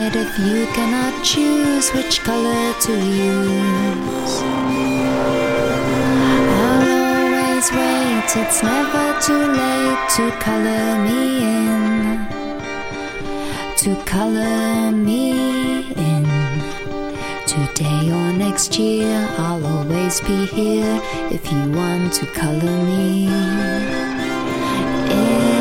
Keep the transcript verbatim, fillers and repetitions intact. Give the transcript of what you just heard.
If you cannot choose which color to use, I'll always wait. It's never too late to color me in, to color me in. Today or next year, I'll always be here if you want to color me in.